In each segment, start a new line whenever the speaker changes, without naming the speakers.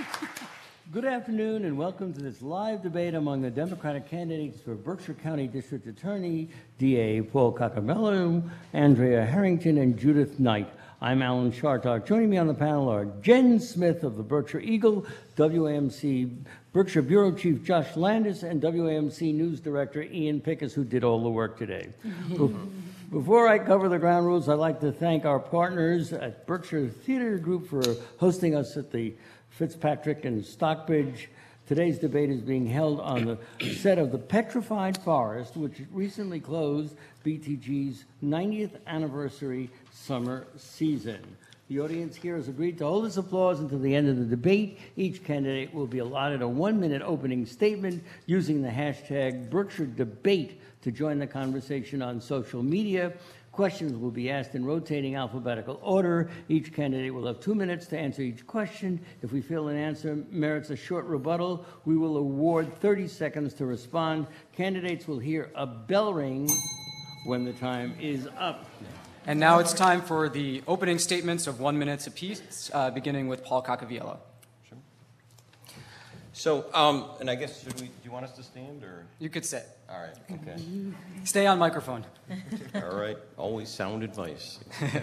Good afternoon and welcome to this live debate among the Democratic candidates for Berkshire County District Attorney, DA Paul Caccavillo, Andrea Harrington, and Judith Knight. I'm Alan Chartock. Joining me on the panel are Jen Smith of the Berkshire Eagle, WAMC Berkshire Bureau Chief Josh Landis, and WAMC News Director Ian Pickus, who did all the work today. Before I cover the ground rules, I'd like to thank our partners at Berkshire Theater Group for hosting us at the Fitzpatrick and Stockbridge. Today's debate is being held on the set of The Petrified Forest, which recently closed BTG's 90th anniversary summer season. The audience here has agreed to hold its applause until the end of the debate. Each candidate will be allotted a 1-minute opening statement using the hashtag Berkshire Debate to join the conversation on social media. Questions will be asked in rotating alphabetical order. Each candidate will have 2 minutes to answer each question. If we feel an answer merits a short rebuttal, we will award 30 seconds to respond. Candidates will hear a bell ring when the time is up.
And now it's time for the opening statements of 1 minute apiece, beginning with Paul Caccavillo.
Sure. So, and I guess, do you want us to stand or?
You could sit.
All right, okay.
Stay on microphone.
All right, always sound advice.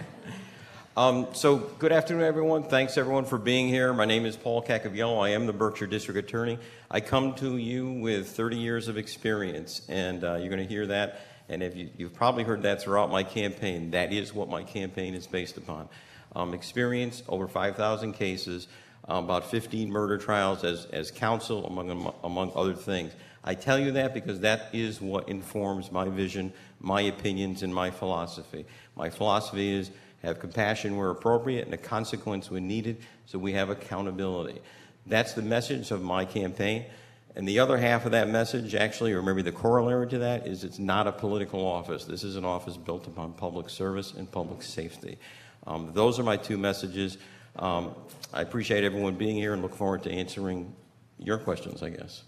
So, good afternoon, everyone. Thanks, everyone, for being here. My name is Paul Caccavillo. I am the Berkshire District Attorney. I come to you with 30 years of experience, and you're going to hear that. And if you've probably heard that throughout my campaign. That is what my campaign is based upon. Experience, over 5,000 cases, about 15 murder trials as counsel, among other things. I tell you that because that is what informs my vision, my opinions, and my philosophy. My philosophy is have compassion where appropriate and a consequence when needed, so we have accountability. That's the message of my campaign. And the other half of that message, actually, or maybe the corollary to that, is it's not a political office. This is an office built upon public service and public safety. Those are my two messages. I appreciate everyone being here and look forward to answering your questions, I guess.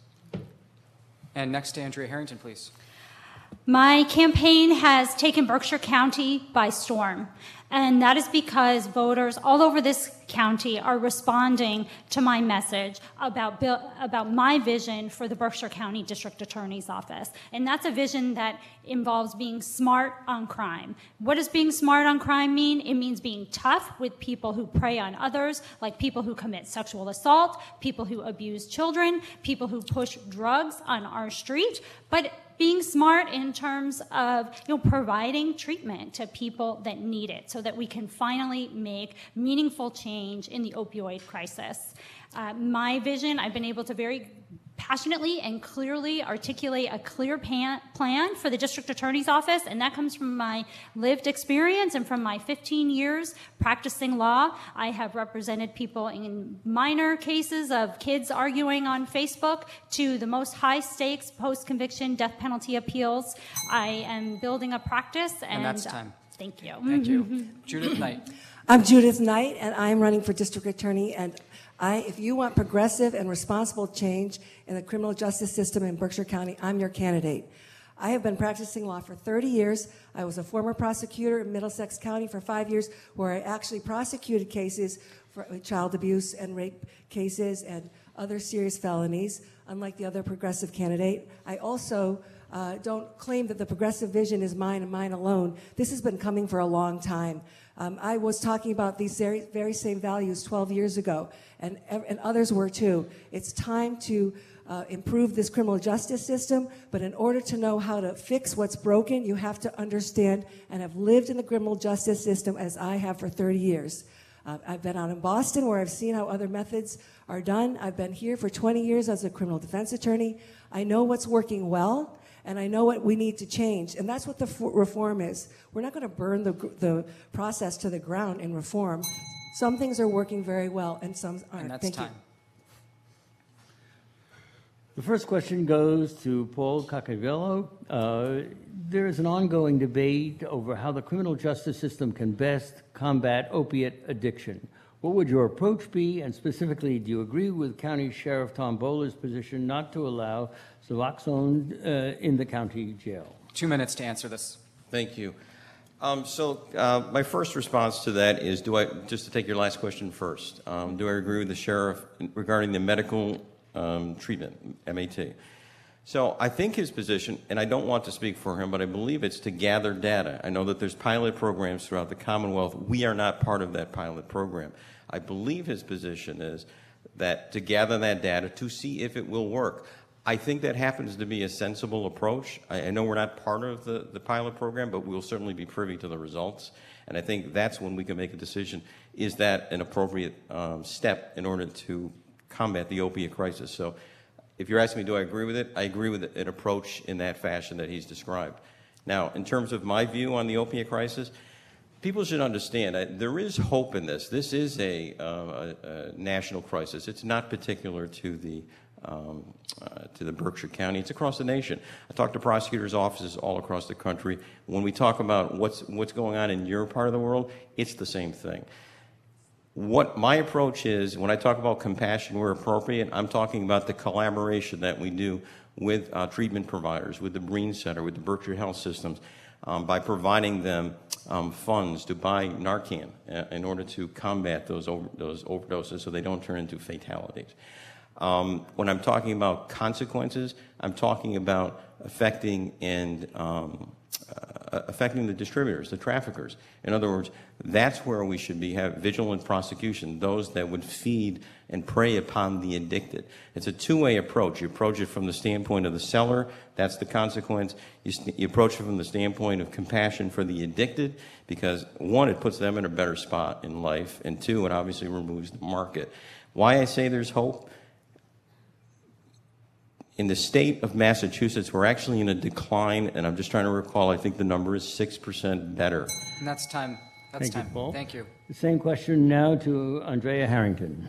And next to Andrea Harrington, please.
My campaign has taken Berkshire County by storm, and that is because voters all over this county are responding to my message about my vision for the Berkshire County District Attorney's Office. And that's a vision that involves being smart on crime. What does being smart on crime mean? It means being tough with people who prey on others, like people who commit sexual assault, people who abuse children, people who push drugs on our street, but being smart in terms of providing treatment to people that need it so that we can finally make meaningful change in the opioid crisis. My vision, I've been able to very passionately and clearly articulate a clear plan for the District Attorney's Office, and that comes from my lived experience and from my 15 years practicing law. I have represented people in minor cases of kids arguing on Facebook to the most high-stakes post-conviction death penalty appeals. I am building a practice,
and that's time.
Thank you.
Thank you. Judith Knight.
I'm Judith Knight, and I'm running for District Attorney, and if you want progressive and responsible change in the criminal justice system in Berkshire County, I'm your candidate. I have been practicing law for 30 years. I was a former prosecutor in Middlesex County for 5 years, where I actually prosecuted cases for child abuse and rape cases and other serious felonies, unlike the other progressive candidate. I also don't claim that the progressive vision is mine and mine alone. This has been coming for a long time. I was talking about these very same values 12 years ago, and others were too. It's time to improve this criminal justice system, but in order to know how to fix what's broken, you have to understand and have lived in the criminal justice system as I have for 30 years. I've been out in Boston where I've seen how other methods are done. I've been here for 20 years as a criminal defense attorney. I know what's working well, and I know what we need to change. And that's what the reform is. We're not going to burn the process to the ground in reform. Some things are working very well, and some aren't.
And that's
Thank
time.
you.
The first question goes to Paul Caccavillo. There is an ongoing debate over how the criminal justice system can best combat opiate addiction. What would your approach be? And specifically, do you agree with County Sheriff Tom Bowler's position not to allow Suboxone in the county jail?
2 minutes to answer this.
Thank you. My first response to that is, just to take your last question first, do I agree with the sheriff regarding the medical treatment, MAT? So I think his position, and I don't want to speak for him, but I believe it's to gather data. I know that there's pilot programs throughout the Commonwealth. We are not part of that pilot program. I believe his position is that to gather that data to see if it will work. I think that happens to be a sensible approach. I know we're not part of the pilot program, but we'll certainly be privy to the results. And I think that's when we can make a decision, is that an appropriate step in order to combat the opiate crisis? So if you're asking me, do I agree with it? I agree with an approach in that fashion that he's described. Now, in terms of my view on the opiate crisis, people should understand there is hope in this. This is a national crisis. It's not particular to the Berkshire County. It's across the nation. I talk to prosecutors' offices all across the country. When we talk about what's going on in your part of the world, it's the same thing. What my approach is, when I talk about compassion where appropriate, I'm talking about the collaboration that we do with treatment providers, with the Breen Center, with the Berkshire Health Systems, by providing them funds to buy Narcan in order to combat those overdoses so they don't turn into fatalities. When I'm talking about consequences, I'm talking about affecting the distributors, the traffickers. In other words, that's where we should have vigilant prosecution, those that would feed and prey upon the addicted. It's a two-way approach. You approach it from the standpoint of the seller, that's the consequence. You approach it from the standpoint of compassion for the addicted, because one, it puts them in a better spot in life, and two, it obviously removes the market. Why I say there's hope? In the state of Massachusetts, we're actually in a decline, and I'm just trying to recall, I think the number is 6% better.
And that's time. That's
Thank you,
time.
Paul.
Thank you.
The same question now to Andrea Harrington.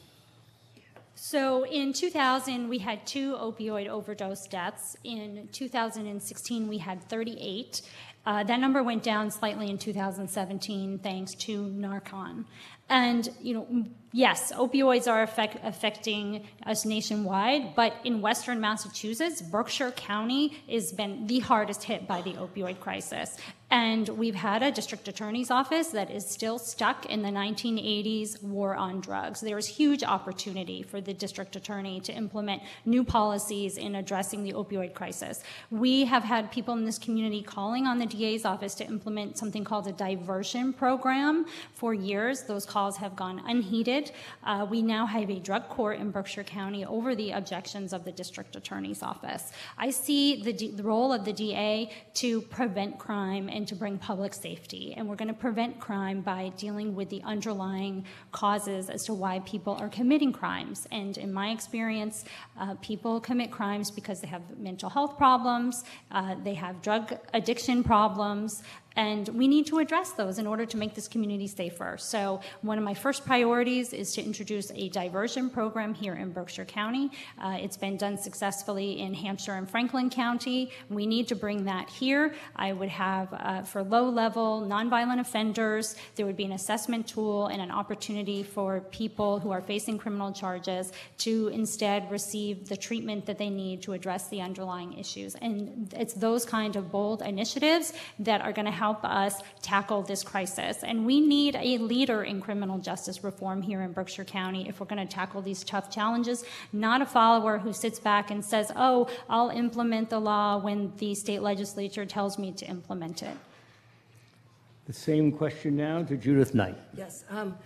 So in 2000, we had 2 opioid overdose deaths. In 2016, we had 38. That number went down slightly in 2017 thanks to Narcan. And, yes, opioids are affecting us nationwide, but in Western Massachusetts, Berkshire County has been the hardest hit by the opioid crisis. And we've had a district attorney's office that is still stuck in the 1980s war on drugs. There's huge opportunity for the district attorney to implement new policies in addressing the opioid crisis. We have had people in this community calling on the DA's office to implement something called a diversion program for years. Those calls have gone unheeded. We now have a drug court in Berkshire County over the objections of the district attorney's office. I see the role of the DA to prevent crime and to bring public safety. And we're going to prevent crime by dealing with the underlying causes as to why people are committing crimes. And in my experience, people commit crimes because they have mental health problems, they have drug addiction problems, and we need to address those in order to make this community safer. So one of my first priorities is to introduce a diversion program here in Berkshire County. It's been done successfully in Hampshire and Franklin County. We need to bring that here. I would have, for low-level, nonviolent offenders, there would be an assessment tool and an opportunity for people who are facing criminal charges to instead receive the treatment that they need to address the underlying issues. And it's those kind of bold initiatives that are going to help us tackle this crisis. And we need a leader in criminal justice reform here in Berkshire County if we're going to tackle these tough challenges, not a follower who sits back and says, oh, I'll implement the law when the state legislature tells me to implement it.
The same question now to Judith Knight.
Yes.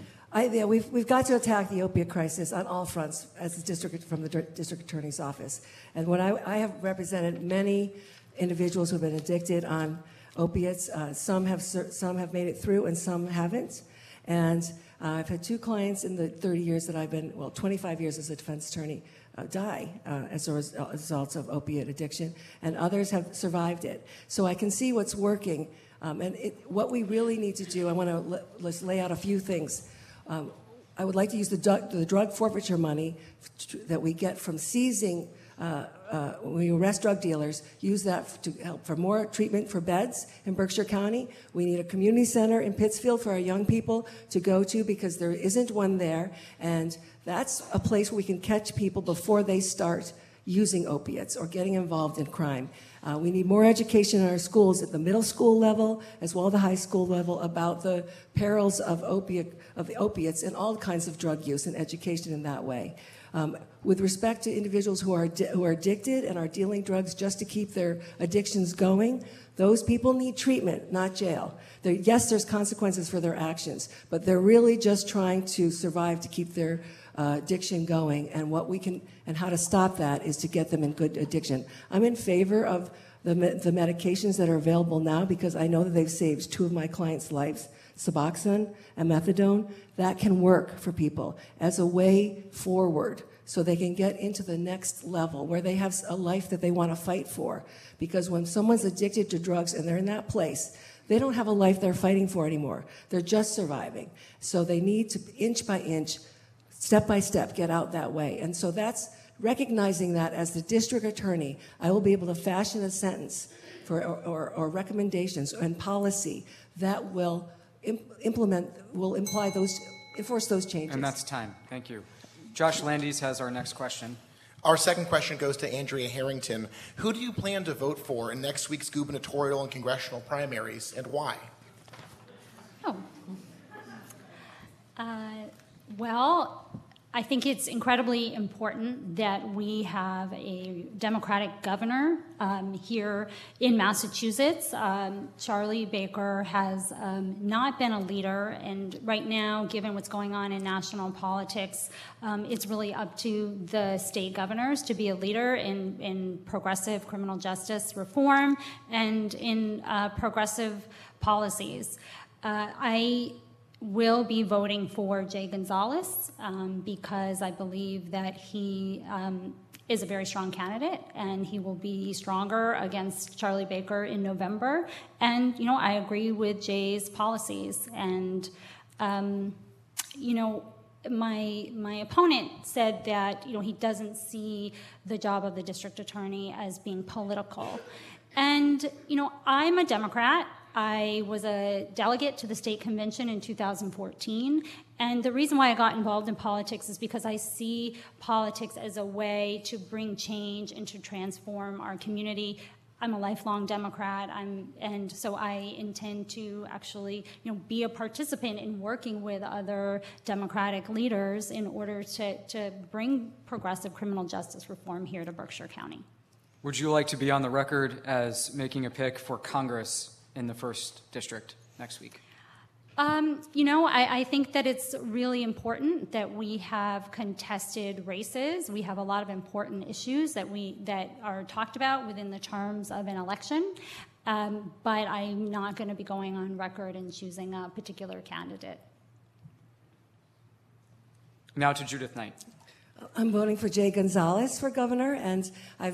We've got to attack the opiate crisis on all fronts as the district, from the district attorney's office. And when I have represented many individuals who have been addicted on opiates. Some have made it through and some haven't. And I've had 2 clients in the 30 years that I've been, 25 years as a defense attorney, die as a result of opiate addiction, and others have survived it. So I can see what's working. What we really need to do, I want to let's lay out a few things. I would like to use the drug forfeiture money that we get from seizing when we arrest drug dealers, use that to help for more treatment for beds in Berkshire County. We need a community center in Pittsfield for our young people to go to because there isn't one there. And that's a place where we can catch people before they start using opiates or getting involved in crime. We need more education in our schools at the middle school level as well as the high school level about the perils of the opiates and all kinds of drug use and education in that way. With respect to individuals who are addicted and are dealing drugs just to keep their addictions going, those people need treatment, not jail. Yes, there's consequences for their actions, but they're really just trying to survive to keep their addiction going, and how to stop that is to get them in good addiction. I'm in favor of the medications that are available now because I know that they've saved 2 of my clients' lives, Suboxone and methadone. That can work for people as a way forward so they can get into the next level where they have a life that they want to fight for. Because when someone's addicted to drugs and they're in that place, they don't have a life they're fighting for anymore. They're just surviving. So they need to, inch by inch, step by step, get out that way. And so that's recognizing that as the district attorney, I will be able to fashion a sentence or recommendations and policy that will enforce those changes.
And that's time. Thank you. Josh Landis has our next question.
Our second question goes to Andrea Harrington. Who do you plan to vote for in next week's gubernatorial and congressional primaries, and why?
Well, I think it's incredibly important that we have a Democratic governor here in Massachusetts. Charlie Baker has not been a leader, and right now, given what's going on in national politics, it's really up to the state governors to be a leader in progressive criminal justice reform and in progressive policies. I will be voting for Jay Gonzalez because I believe that he is a very strong candidate and he will be stronger against Charlie Baker in November. And, I agree with Jay's policies. And, my opponent said that, he doesn't see the job of the district attorney as being political. And, I'm a Democrat. I was a delegate to the state convention in 2014, and the reason why I got involved in politics is because I see politics as a way to bring change and to transform our community. I'm a lifelong Democrat, and so I intend to actually, be a participant in working with other Democratic leaders in order to bring progressive criminal justice reform here to Berkshire County.
Would you like to be on the record as making a pick for Congress in the 1st District next week?
I think that it's really important that we have contested races. We have a lot of important issues that are talked about within the terms of an election, but I'm not going to be going on record and choosing a particular candidate.
Now to Judith Knight.
I'm voting for Jay Gonzalez for governor, and I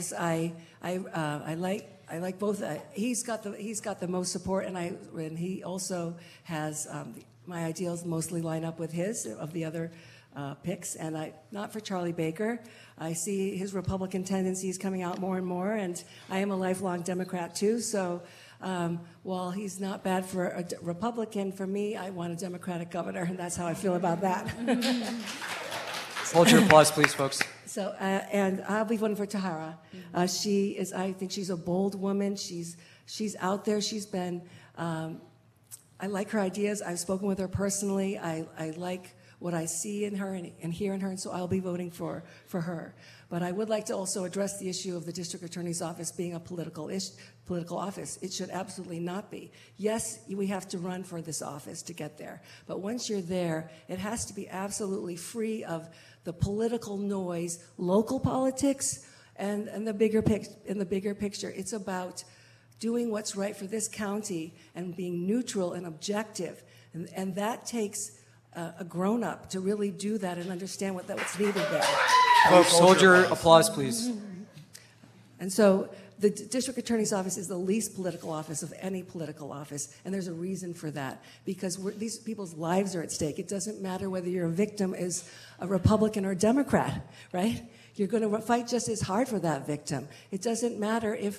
like both. He's got the most support, and he also has my ideals mostly line up with his of the other picks. And not for Charlie Baker. I see his Republican tendencies coming out more and more, and I am a lifelong Democrat too. So while he's not bad for a Republican, for me, I want a Democratic governor, and that's how I feel about that.
Hold your applause, please, folks.
So, and I'll be voting for Tahara. I think she's a bold woman. She's out there. She's been, I like her ideas. I've spoken with her personally. I like what I see in her and hear in her, and so I'll be voting for her. But I would like to also address the issue of the district attorney's office being a political office. It should absolutely not be. Yes, we have to run for this office to get there. But once you're there, it has to be absolutely free of the political noise, local politics, and the bigger picture. It's about doing what's right for this county and being neutral and objective. And that takes a grown-up to really do that and understand what's needed there.
Folks, hold your applause, please.
And so the district attorney's office is the least political office of any political office, and there's a reason for that, because these people's lives are at stake. It doesn't matter whether your victim is a Republican or a Democrat, right? You're going to fight just as hard for that victim. It doesn't matter if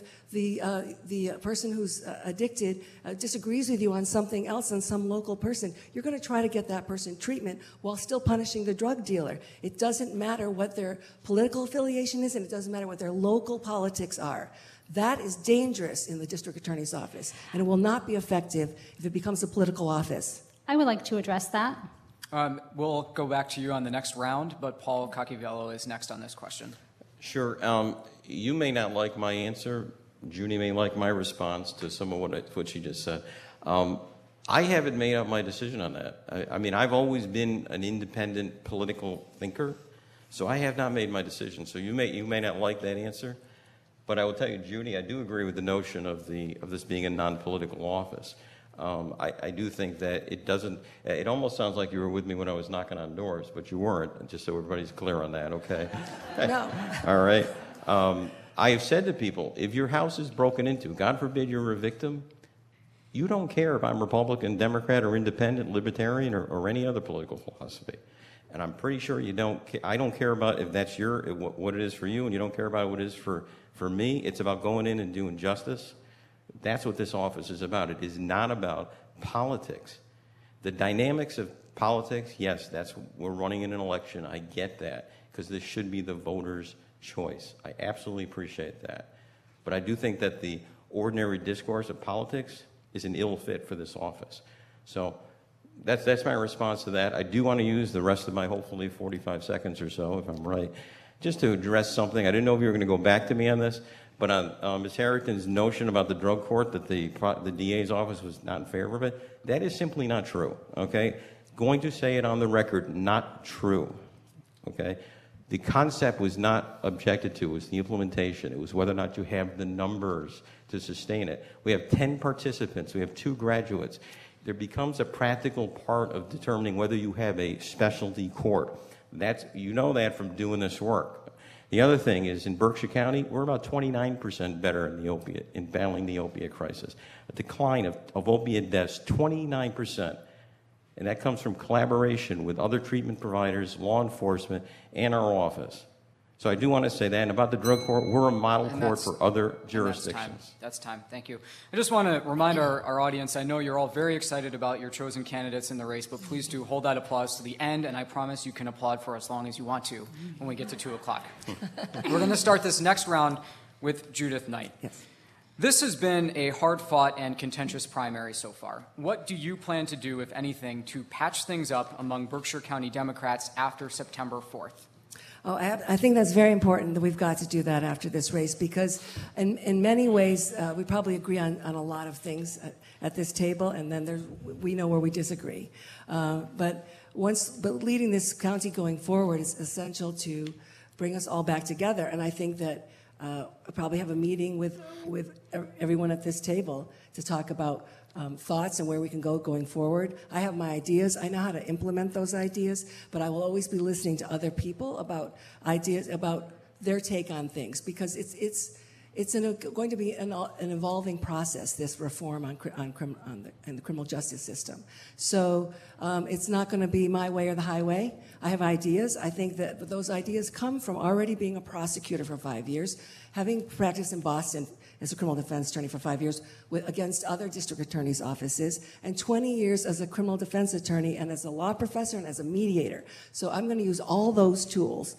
the person who's addicted disagrees with you on something else, on some local person. You're going to try to get that person treatment while still punishing the drug dealer. It doesn't matter what their political affiliation is, and it doesn't matter what their local politics are. That is dangerous in the district attorney's office, and it will not be effective if it becomes a political office.
I would like to address that.
We'll go back to you on the next round, but Paul Cacchiavello is next on this question.
Sure. You may not like my answer. Judy may like my response to some of what she just said. I haven't made up my decision on that. I mean, I've always been an independent political thinker, so I have not made my decision. So you may not like that answer, but I will tell you, Judy, I do agree with the notion of this being a non-political office. I do think that it almost sounds like you were with me when I was knocking on doors, but you weren't, just so everybody's clear on that, okay?
No.
All right. I have said to people, if your house is broken into, God forbid you're a victim, you don't care if I'm Republican, Democrat, or Independent, Libertarian, or any other political philosophy. And I'm pretty sure you don't. I don't care about if that's what it is for you, and you don't care about what it is for me. It's about going in and doing justice. That's what this office is about. It is not about politics. The dynamics of politics, yes, we're running in an election. I get that, because this should be the voter's choice. I absolutely appreciate that. But I do think that the ordinary discourse of politics is an ill fit for this office. So that's my response to that. I do want to use the rest of my hopefully 45 seconds or so, if I'm right, just to address something. I didn't know if you were going to go back to me on this, but on Ms. Harrington's notion about the drug court, that the DA's office was not in favor of it, that is simply not true, okay? Going to say it on the record, not true, okay? The concept was not objected to, it was the implementation. It was whether or not you have the numbers to sustain it. We have 10 participants, we have 2 graduates. There becomes a practical part of determining whether you have a specialty court. You know that from doing this work. The other thing is, in Berkshire County, we're about 29% better in battling the opiate crisis. A decline of opiate deaths, 29%. And that comes from collaboration with other treatment providers, law enforcement, and our office. So I do want to say that. And about the drug court, we're a model court for other jurisdictions.
That's time. Thank you. I just want to remind our audience, I know you're all very excited about your chosen candidates in the race, but please do hold that applause to the end, and I promise you can applaud for as long as you want to when we get to 2 o'clock. We're going to start this next round with Judith Knight.
Yes.
This has been a hard-fought and contentious primary so far. What do you plan to do, if anything, to patch things up among Berkshire County Democrats after September 4th?
Oh, I think that's very important that we've got to do that after this race, because in many ways we probably agree on a lot of things at this table, and then we know where we disagree. But leading this county going forward is essential to bring us all back together, and I think that we'll probably have a meeting with everyone at this table to talk about thoughts and where we can go going forward. I have my ideas. I know how to implement those ideas, but I will always be listening to other people about ideas, about their take on things, because it's going to be an evolving process, this reform in the criminal justice system. So it's not going to be my way or the highway. I have ideas. I think that those ideas come from already being a prosecutor for 5 years, having practiced in Boston as a criminal defense attorney for 5 years against other district attorneys' offices, and 20 years as a criminal defense attorney and as a law professor and as a mediator. So I'm going to use all those tools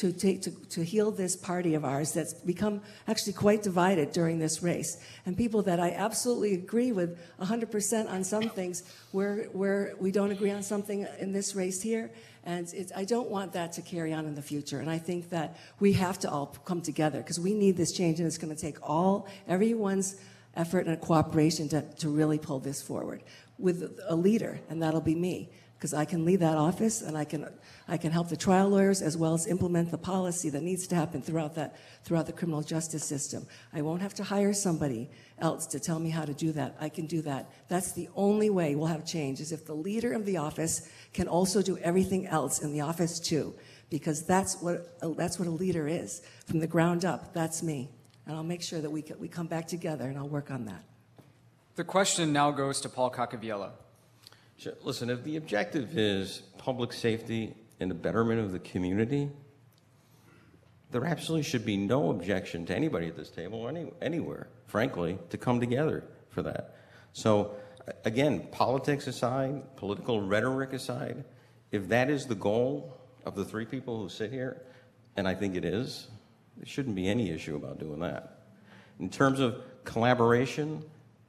to heal this party of ours that's become actually quite divided during this race. And people that I absolutely agree with 100% on some things, where we don't agree on something in this race here. And I don't want that to carry on in the future. And I think that we have to all come together, because we need this change, and it's going to take everyone's effort and cooperation to really pull this forward with a leader, and that'll be me, because I can lead that office, and I can help the trial lawyers as well as implement the policy that needs to happen throughout the criminal justice system. I won't have to hire somebody else to tell me how to do that. I can do that. That's the only way we'll have change, is if the leader of the office can also do everything else in the office too, because that's what a leader is from the ground up. That's me, and I'll make sure that we come back together, and I'll work on that.
The question now goes to Paul Cacchiavello.
Sure. Listen, if the objective is public safety and the betterment of the community, there absolutely should be no objection to anybody at this table or anywhere, frankly, to come together for that. So, again, politics aside, political rhetoric aside, if that is the goal of the three people who sit here, and I think it is, there shouldn't be any issue about doing that. In terms of collaboration,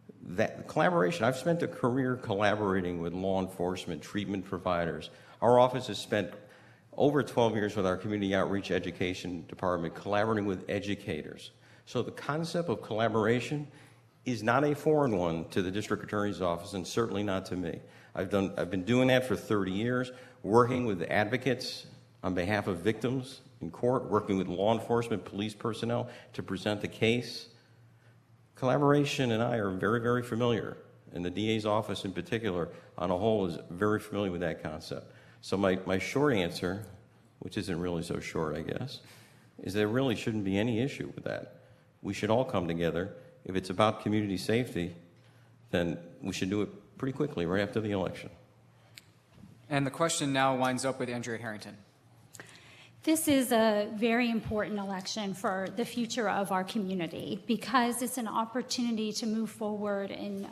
I've spent a career collaborating with law enforcement, treatment providers. Our office has spent over 12 years with our community outreach education department collaborating with educators. So the concept of collaboration is not a foreign one to the district attorney's office, and certainly not to me. I've been doing that for 30 years, working with advocates on behalf of victims in court, working with law enforcement, police personnel to present the case. Collaboration and I are very, very familiar, and the DA's office in particular, on a whole, is very familiar with that concept. So my short answer, which isn't really so short, I guess, is there really shouldn't be any issue with that. We should all come together. If it's about community safety, then we should do it pretty quickly, right after the election.
And the question now winds up with Andrea Harrington.
This is a very important election for the future of our community because it's an opportunity to move forward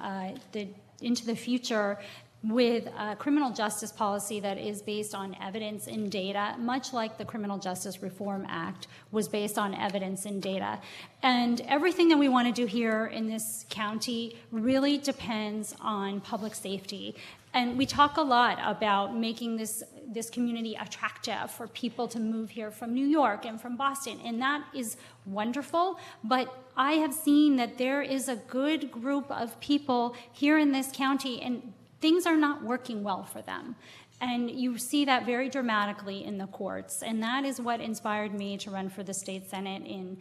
into the future with a criminal justice policy that is based on evidence and data, much like the Criminal Justice Reform Act was based on evidence and data. And everything that we want to do here in this county really depends on public safety. And we talk a lot about making this community attractive for people to move here from New York and from Boston, and that is wonderful, but I have seen that there is a good group of people here in this county, and things are not working well for them. And you see that very dramatically in the courts. And that is what inspired me to run for the state Senate in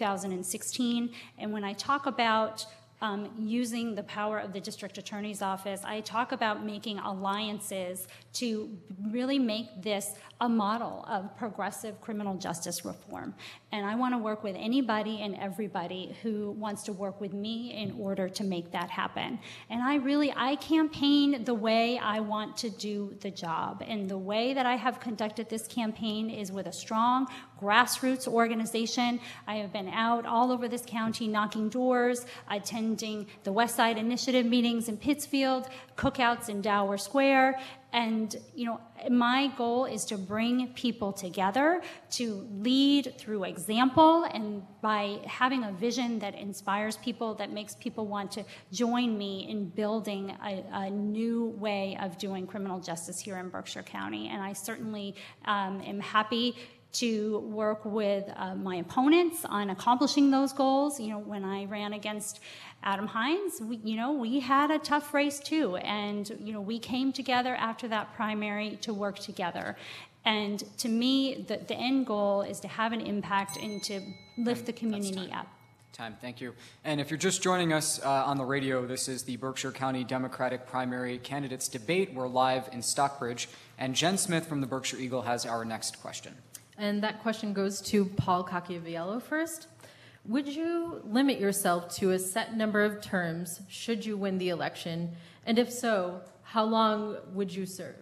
2016. And when I talk about using the power of the district attorney's office, I talk about making alliances to really make this a model of progressive criminal justice reform. And I want to work with anybody and everybody who wants to work with me in order to make that happen. And I campaign the way I want to do the job. And the way that I have conducted this campaign is with a strong grassroots organization. I have been out all over this county knocking doors, attending the West Side Initiative meetings in Pittsfield, cookouts in Dower Square. And, my goal is to bring people together, to lead through example, and by having a vision that inspires people, that makes people want to join me in building a new way of doing criminal justice here in Berkshire County. And I certainly am happy to work with my opponents on accomplishing those goals. When I ran against Adam Hines, we had a tough race too, and we came together after that primary to work together. And to me, the end goal is to have an impact and to lift the community up.
Thank you. And if you're just joining us on the radio, this is the Berkshire County Democratic Primary Candidates Debate. We're live in Stockbridge, and Jen Smith from the Berkshire Eagle has our next question.
And that question goes to Paul Cacchiaviello first. Would you limit yourself to a set number of terms should you win the election? And if so, how long would you serve?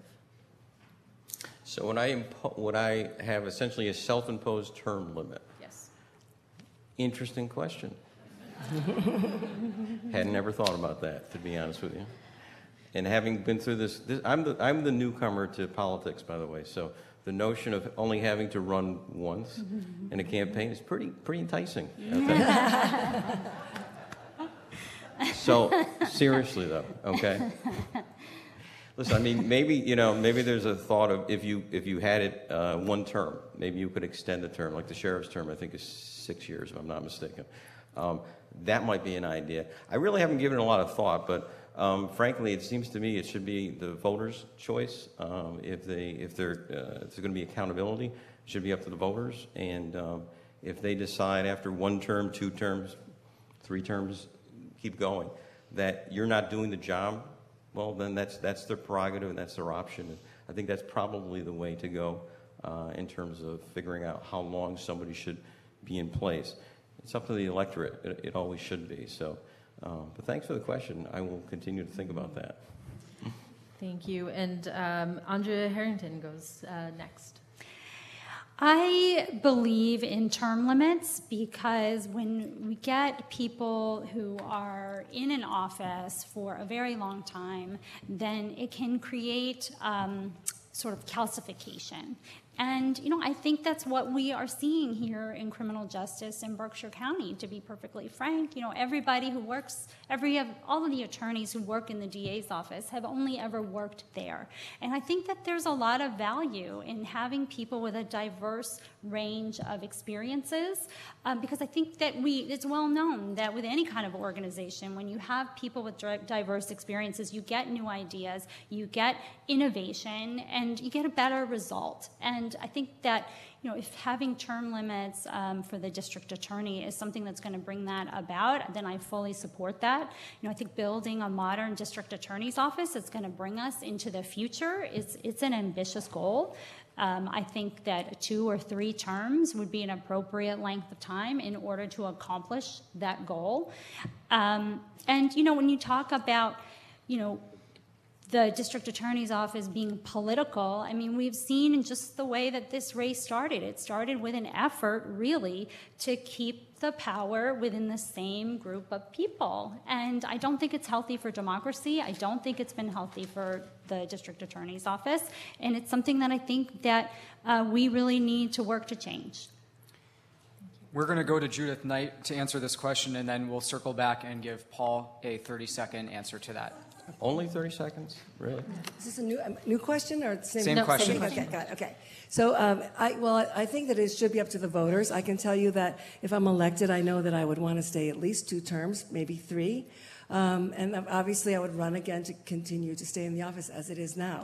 So would I have essentially a self-imposed term limit?
Yes.
Interesting question. Had never thought about that, to be honest with you. And having been through this I'm the newcomer to politics, by the way, so the notion of only having to run once in a campaign is pretty enticing. So seriously though, okay? Listen, maybe there's a thought of if you had it one term, maybe you could extend the term, like the sheriff's term, I think is 6 years, if I'm not mistaken. That might be an idea. I really haven't given it a lot of thought, but frankly, it seems to me it should be the voters' choice. If there's going to be accountability, it should be up to the voters. And if they decide after 1 term, 2 terms, 3 terms, keep going, that you're not doing the job, well, then that's their prerogative and that's their option. And I think that's probably the way to go in terms of figuring out how long somebody should be in place. It's up to the electorate. It always should be. So. But thanks for the question. I will continue to think about that.
Thank you. And Andrea Harrington goes next.
I believe in term limits because when we get people who are in an office for a very long time, then it can create sort of calcification. And, you know, I think that's what we are seeing here in criminal justice in Berkshire County, to be perfectly frank. You know, everybody who works, all of the attorneys who work in the DA's office have only ever worked there. And I think that there's a lot of value in having people with a diverse range of experiences, because I think that it's well known that with any kind of organization, when you have people with diverse experiences, you get new ideas, you get innovation, and you get a better result. And I think that, you know, if having term limits for the district attorney is something that's going to bring that about, then I fully support that. You know, I think building a modern district attorney's office is going to bring us into the future. It's an ambitious goal. I think that 2 or 3 terms would be an appropriate length of time in order to accomplish that goal. And, you know, when you talk about, you know, the district attorney's office being political, I mean, we've seen in just the way that this race started. It started with an effort, really, to keep the power within the same group of people. And I don't think it's healthy for democracy. I don't think it's been healthy for the district attorney's office. And it's something that I think that we really need to work to change.
We're going to go to Judith Knight to answer this question, and then we'll circle back and give Paul a 30-second answer to that.
Only 30 seconds? Really?
Is this a new question or the same?
Same question.
Okay, got it. Okay. So I think that it should be up to the voters. I can tell you that if I'm elected, I know that I would want to stay at least 2 terms, maybe 3. And obviously I would run again to continue to stay in the office as it is now.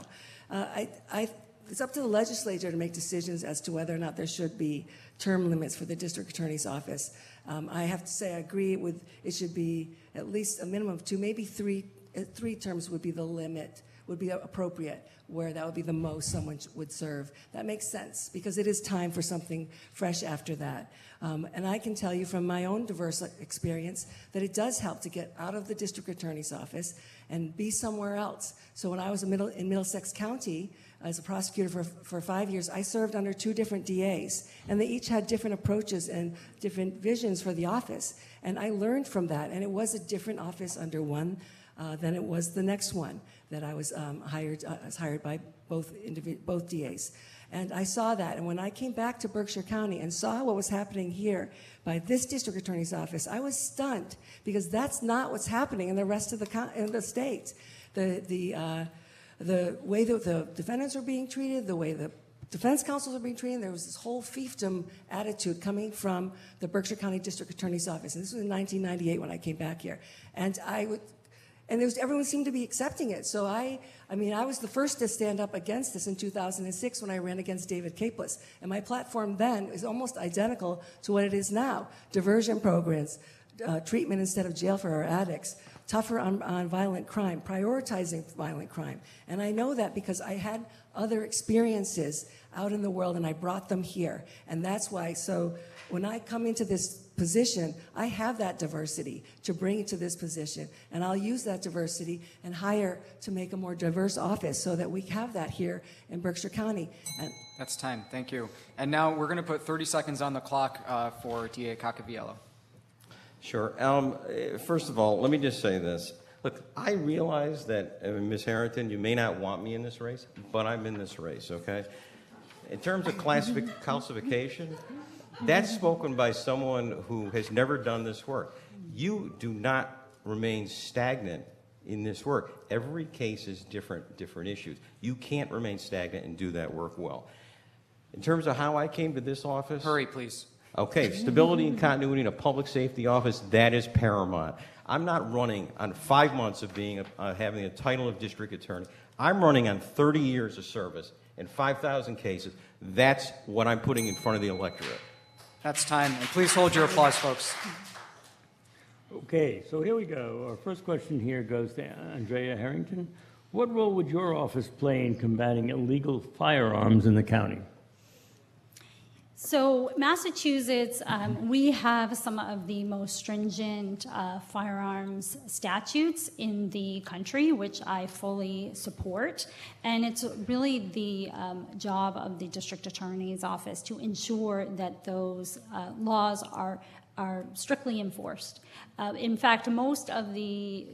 It's up to the legislature to make decisions as to whether or not there should be term limits for the district attorney's office. I have to say I agree with it should be at least a minimum of 2, maybe 3 terms would be the limit, would be appropriate, where that would be the most someone would serve. That makes sense, because it is time for something fresh after that. And I can tell you from my own diverse experience that it does help to get out of the district attorney's office and be somewhere else. So when I was in Middlesex County, as a prosecutor for 5 years, I served under 2 different DAs, and they each had different approaches and different visions for the office. And I learned from that, and it was a different office under one than it was the next one that I was hired by both DAs. And I saw that. And when I came back to Berkshire County and saw what was happening here by this district attorney's office, I was stunned, because that's not what's happening in the rest of the state. The way that the defendants are being treated, the way the defense counsels are being treated, there was this whole fiefdom attitude coming from the Berkshire County District Attorney's Office. And this was in 1998 when I came back here. And everyone seemed to be accepting it. So I was the first to stand up against this in 2006 when I ran against David Capeless. And my platform then is almost identical to what it is now. Diversion programs, treatment instead of jail for our addicts, tougher on violent crime, prioritizing violent crime. And I know that because I had other experiences out in the world and I brought them here. And that's why, so when I come into this position, I have that diversity to bring to this position. And I'll use that diversity and hire to make a more diverse office so that we have that here in Berkshire County.
That's time. Thank you. And now we're going to put 30 seconds on the clock for DA Cacaviello.
Sure. First of all, let me just say this. Look, I realize that, Ms. Harrington, you may not want me in this race, but I'm in this race, okay? In terms of calcification, that's spoken by someone who has never done this work. You do not remain stagnant in this work. Every case is different issues. You can't remain stagnant and do that work well. In terms of how I came to this office...
Hurry, please.
Okay, stability and continuity in a public safety office, that is paramount. I'm not running on 5 months of having a title of district attorney. I'm running on 30 years of service and 5,000 cases. That's what I'm putting in front of the electorate.
That's time. And please hold your applause, folks.
Okay, so here we go. Our first question here goes to Andrea Harrington. What role would your office play in combating illegal firearms in the county?
So Massachusetts, we have some of the most stringent firearms statutes in the country, which I fully support. And it's really the job of the district attorney's office to ensure that those laws are strictly enforced. In fact, most of the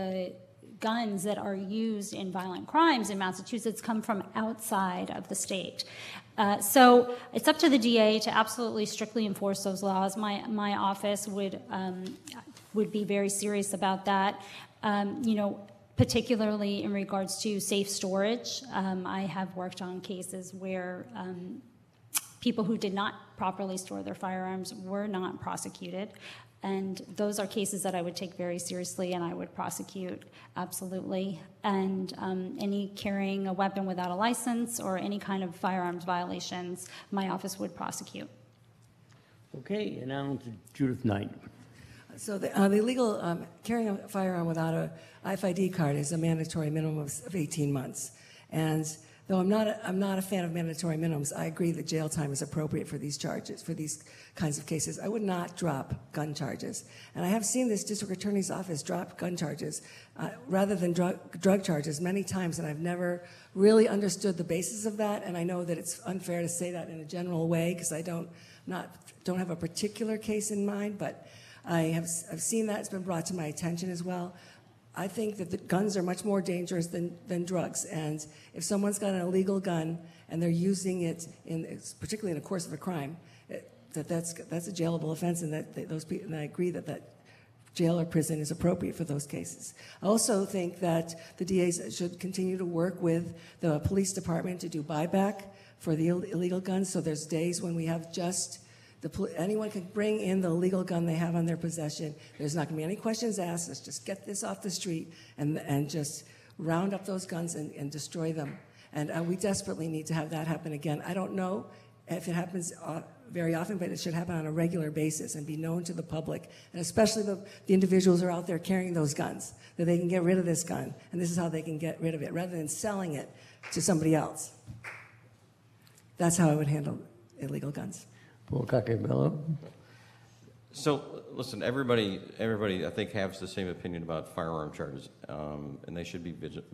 guns that are used in violent crimes in Massachusetts come from outside of the state. So it's up to the DA to absolutely strictly enforce those laws. My office would be very serious about that. Particularly in regards to safe storage. I have worked on cases where people who did not properly store their firearms were not prosecuted. And those are cases that I would take very seriously and I would prosecute, absolutely. And any carrying a weapon without a license or any kind of firearms violations, my office would prosecute.
Okay, and now to Judith Knight.
So the illegal carrying a firearm without a IFID card is a mandatory minimum of 18 months. And though I'm not a fan of mandatory minimums, I agree that jail time is appropriate for these charges, for these kinds of cases. I would not drop gun charges. And I have seen this district attorney's office drop gun charges rather than drug charges many times, and I've never really understood the basis of that. And I know that it's unfair to say that in a general way because I don't have a particular case in mind, but I've seen that. It's been brought to my attention as well. I think that the guns are much more dangerous than drugs. And if someone's got an illegal gun and they're using it, particularly in the course of a crime, that's a jailable offense, and those people, and I agree that jail or prison is appropriate for those cases. I also think that the DAs should continue to work with the police department to do buyback for the illegal guns. So there's days when we have just anyone can bring in the illegal gun they have on their possession. There's not going to be any questions asked. Let's just get this off the street and just round up those guns and destroy them. And we desperately need to have that happen again. I don't know if it happens very often, but it should happen on a regular basis and be known to the public, and especially the individuals who are out there carrying those guns, that they can get rid of this gun, and this is how they can get rid of it, rather than selling it to somebody else. That's how I would handle illegal guns.
Paul Cacchiavello.
So, listen, everybody, I think, has the same opinion about firearm charges, and they should be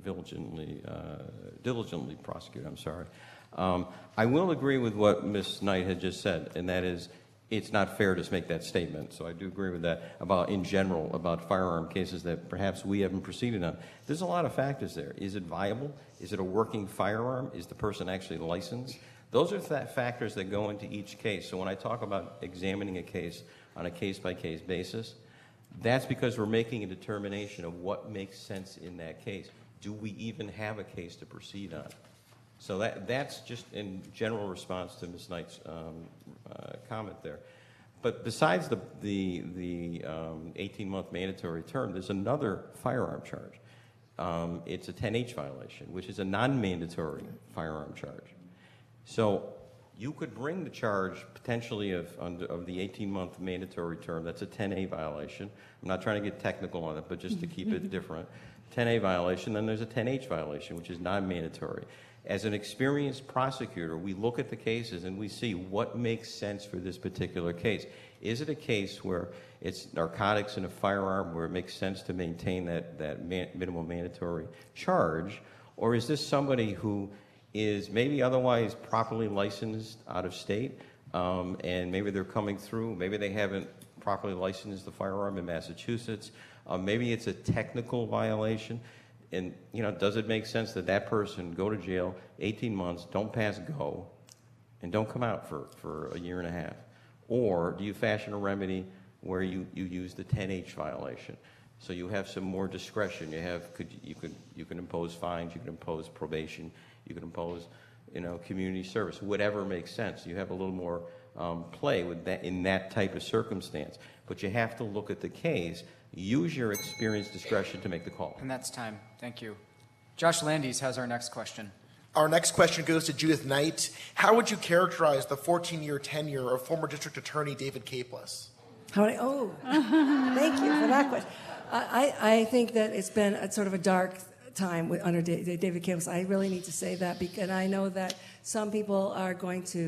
diligently prosecuted. I'm sorry. I will agree with what Ms. Knight had just said, and that is, it's not fair to make that statement. So I do agree with that in general, about firearm cases that perhaps we haven't proceeded on. There's a lot of factors there. Is it viable? Is it a working firearm? Is the person actually licensed? Those are factors that go into each case. So when I talk about examining a case on a case-by-case basis, that's because we're making a determination of what makes sense in that case. Do we even have a case to proceed on? So that's just in general response to Ms. Knight's comment there. But besides the 18-month mandatory term, there's another firearm charge. It's a 10H violation, which is a non-mandatory firearm charge. So you could bring the charge potentially of the 18-month mandatory term. That's a 10A violation. I'm not trying to get technical on it, but just to keep it different. 10A violation, then there's a 10H violation, which is non-mandatory. As an experienced prosecutor, we look at the cases and we see what makes sense for this particular case. Is it a case where it's narcotics in a firearm where it makes sense to maintain that minimum mandatory charge? Or is this somebody who is maybe otherwise properly licensed out of state, and maybe they're coming through, maybe they haven't properly licensed the firearm in Massachusetts, maybe it's a technical violation, and does it make sense that person go to jail 18 months, don't pass go, and don't come out for a year and a half? Or do you fashion a remedy where you use the 10H violation? So you have some more discretion. You can impose fines, you can impose probation, you can impose, community service, whatever makes sense. You have a little more play with that in that type of circumstance. But you have to look at the case, use your experience, discretion to make the call.
And that's time. Thank you. Josh Landis has our next question.
Our next question goes to Judith Knight. How would you characterize the 14-year tenure of former District Attorney David Capeless?
Thank you for that question. I think that it's been a sort of a dark time under David Capeless. I really need to say that, because I know that some people are going to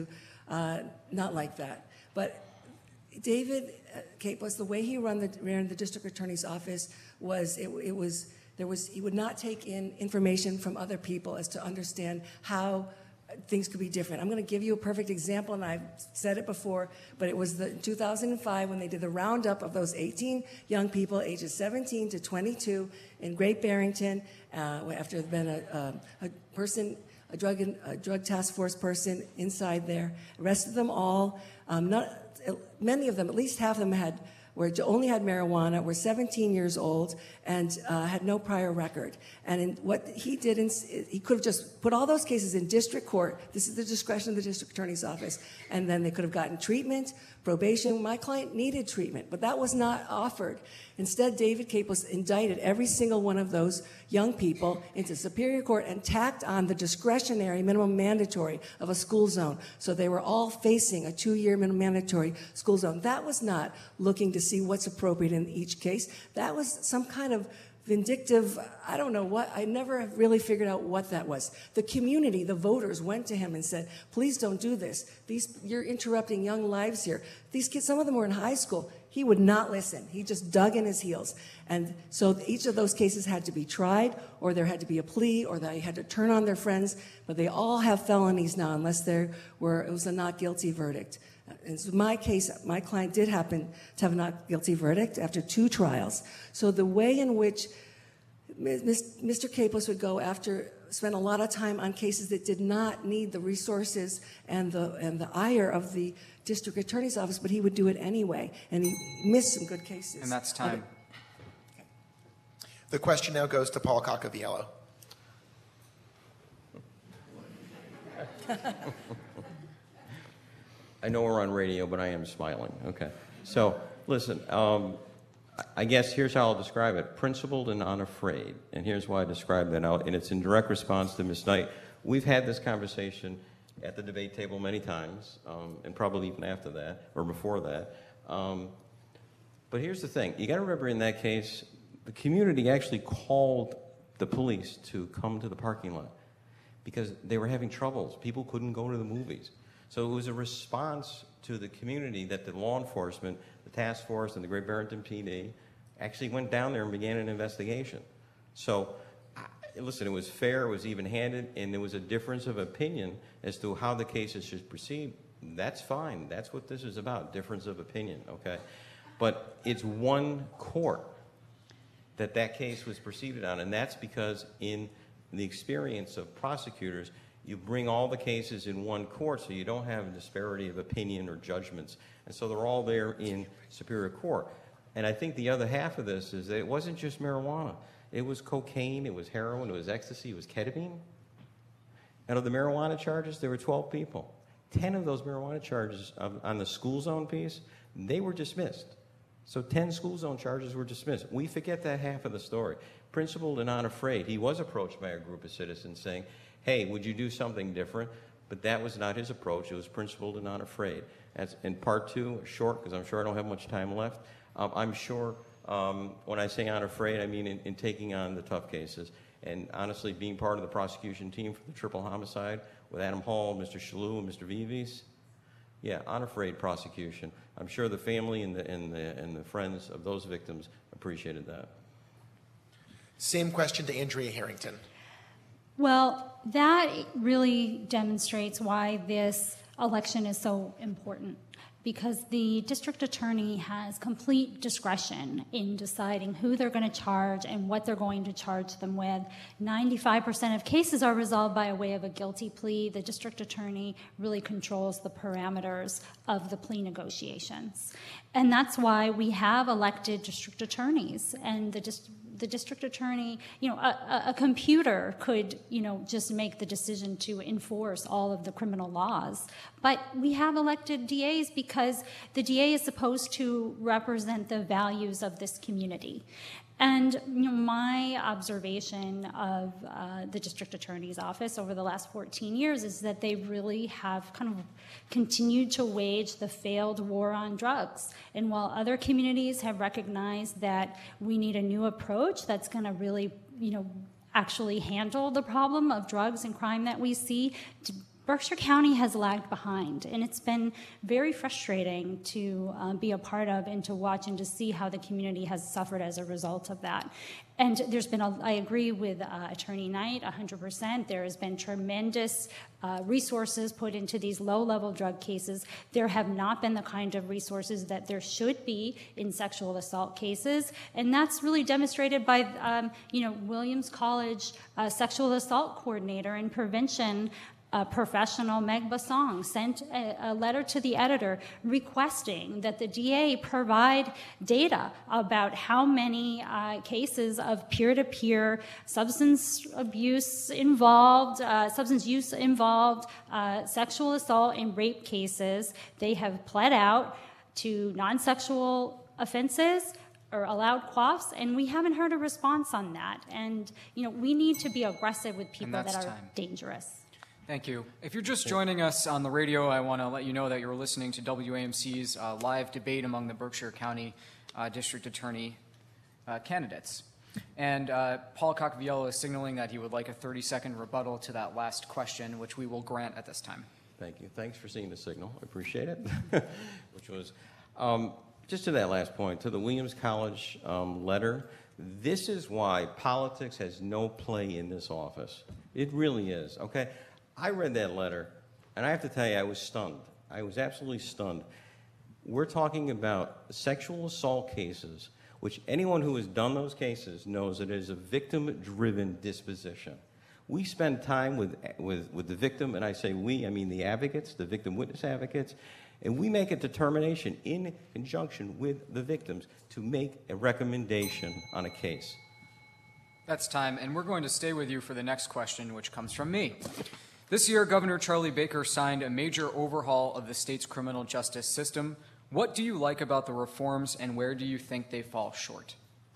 Not like that. But David Capos, the way he ran the district attorney's office was he would not take in information from other people as to understand how things could be different. I'm going to give you a perfect example, and I've said it before, but it was 2005 when they did the roundup of those 18 young people ages 17 to 22 in Great Barrington, after there had been a drug task force person inside there. Arrested them all. Many of them, at least half of them, only had marijuana, were 17 years old, and had no prior record. And what he did, he could have just put all those cases in district court. This is the discretion of the district attorney's office. And then they could have gotten treatment, probation. My client needed treatment, but that was not offered. Instead, David Capos indicted every single one of those young people into Superior Court and tacked on the discretionary minimum mandatory of a school zone. So they were all facing a 2-year minimum mandatory school zone. That was not looking to see what's appropriate in each case. That was some kind of vindictive, I don't know what, I never have really figured out what that was. The community, the voters, went to him and said, please don't do this. You're interrupting young lives here. These kids, some of them were in high school. He would not listen. He just dug in his heels. And so each of those cases had to be tried, or there had to be a plea, or they had to turn on their friends. But they all have felonies now, unless it was a not guilty verdict. In my case, my client did happen to have a not guilty verdict after 2 trials. So the way in which Mr. Capos would go spend a lot of time on cases that did not need the resources and the ire of the district attorney's office, but he would do it anyway, and he missed some good cases.
And that's time.
The question now goes to Paul Cacaviello.
I know we're on radio, but I am smiling. Okay. So, listen, I guess here's how I'll describe it. Principled and unafraid. And here's why I describe that out. And it's in direct response to Ms. Knight. We've had this conversation at the debate table many times, and probably even after that, or before that. But here's the thing. You got to remember, in that case, the community actually called the police to come to the parking lot because they were having troubles. People couldn't go to the movies. So it was a response to the community that the law enforcement, the task force, and the Great Barrington PD actually went down there and began an investigation. So, listen, it was fair, it was even-handed, and there was a difference of opinion as to how the cases should proceed. That's fine. That's what this is about, difference of opinion, okay? But it's one court that case was proceeded on, and that's because in the experience of prosecutors, you bring all the cases in one court so you don't have a disparity of opinion or judgments. And so they're all there in Superior Court. And I think the other half of this is that it wasn't just marijuana. It was cocaine, it was heroin, it was ecstasy, it was ketamine. Out of the marijuana charges, there were 12 people. 10 of those marijuana charges on the school zone piece, they were dismissed. So 10 school zone charges were dismissed. We forget that half of the story. Principled and unafraid. He was approached by a group of citizens saying, hey, would you do something different? But that was not his approach. It was principled and not afraid. That's in part 2, short, because I'm sure I don't have much time left. I'm sure when I say unafraid, I mean in taking on the tough cases. And honestly, being part of the prosecution team for the triple homicide with Adam Hall, Mr. Shalhoub, and Mr. Vives, yeah, unafraid prosecution. I'm sure the family and the friends of those victims appreciated that.
Same question to Andrea Harrington.
Well, that really demonstrates why this election is so important, because the district attorney has complete discretion in deciding who they're going to charge and what they're going to charge them with. 95% of cases are resolved by way of a guilty plea. The district attorney really controls the parameters of the plea negotiations. And that's why we have elected district attorneys, and the district attorney, a computer could, just make the decision to enforce all of the criminal laws. But we have elected DAs because the DA is supposed to represent the values of this community. And my observation of the district attorney's office over the last 14 years is that they really have kind of continued to wage the failed war on drugs. And while other communities have recognized that we need a new approach that's going to really, actually handle the problem of drugs and crime that we see, Berkshire County has lagged behind, and it's been very frustrating to be a part of and to watch and to see how the community has suffered as a result of that. And there's been, I agree with Attorney Knight 100%. There has been tremendous resources put into these low-level drug cases. There have not been the kind of resources that there should be in sexual assault cases, and that's really demonstrated by, Williams College sexual assault coordinator and prevention professional Meg Basong sent a letter to the editor requesting that the DA provide data about how many cases of peer-to-peer substance abuse involved, substance use involved, sexual assault and rape cases they have pled out to non-sexual offenses or allowed quaffs, and we haven't heard a response on that. And, we need to be aggressive with people that are dangerous.
Thank you. If you're just joining us on the radio, I want to let you know that you're listening to WAMC's live debate among the Berkshire County District Attorney candidates. And Paul Cacaviello is signaling that he would like a 30-second rebuttal to that last question, which we will grant at this time.
Thank you. Thanks for seeing the signal. I appreciate it. Which was, just to that last point, to the Williams College letter, this is why politics has no play in this office. It really is, okay? I read that letter, and I have to tell you, I was stunned. I was absolutely stunned. We're talking about sexual assault cases, which anyone who has done those cases knows that it is a victim-driven disposition. We spend time with the victim, and I say we, I mean the advocates, the victim witness advocates, and we make a determination in conjunction with the victims to make a recommendation on a case.
That's time, and we're going to stay with you for the next question, which comes from me. This year, Governor Charlie Baker signed a major overhaul of the state's criminal justice system. What do you like about the reforms, and where do you think they fall short?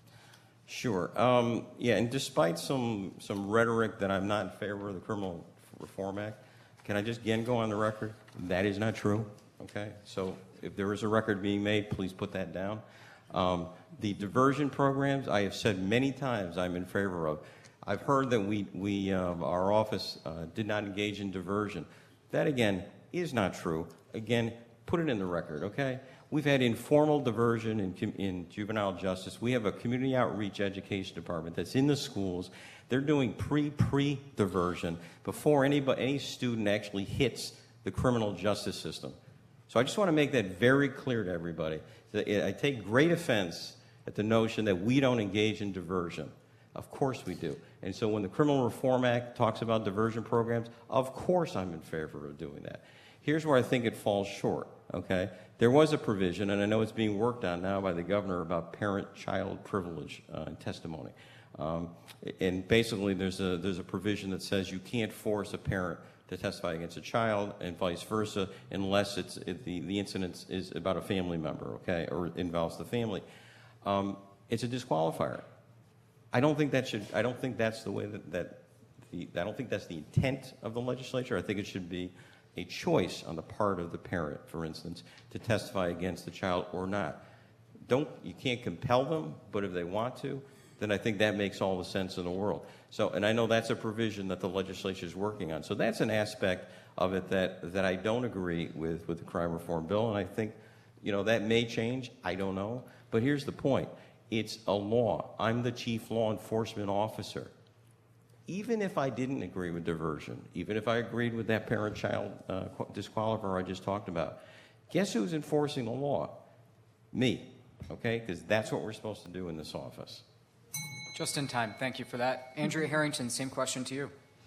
Sure. Yeah, and despite some rhetoric that I'm not in favor of the Criminal Reform Act, can I just again go on the record? That is not true, okay? So if there is a record being made, please put that down. The diversion programs, I have said many times I'm in favor of. I've heard that our office did not engage in diversion. That, again, is not true. Again, put it in the record, okay? We've had informal diversion in juvenile justice. We have a community outreach education department that's in the schools. They're doing pre-diversion before any student actually hits the criminal justice system. So I just want to make that very clear to everybody. I take great offense at the notion that we don't engage in diversion. Of course we do. And so when the Criminal Reform Act talks about diversion programs, of course I'm in favor of doing that. Here's where I think it falls short, okay? There was a provision, and I know it's being worked on now by the governor, about parent-child privilege and testimony. And basically there's a provision that says you can't force a parent to testify against a child and vice versa unless the incident is about a family member, okay, or involves the family. It's a disqualifier. I don't think that's the way I don't think that's the intent of the legislature. I think it should be a choice on the part of the parent, for instance, to testify against the child or not. You can't compel them, but if they want to, then I think that makes all the sense in the world. So, and I know that's a provision that the legislature is working on. So that's an aspect of it that I don't agree with the crime reform bill, and I think, that may change. I don't know. But here's the point. It's a law. I'm the chief law enforcement officer. Even if I didn't agree with diversion, even if I agreed with that parent-child disqualifier I just talked about, guess who's enforcing the law? Me, okay? Because that's what we're supposed to do in this office.
Just in time. Thank you for that. Andrea Harrington, same question to you.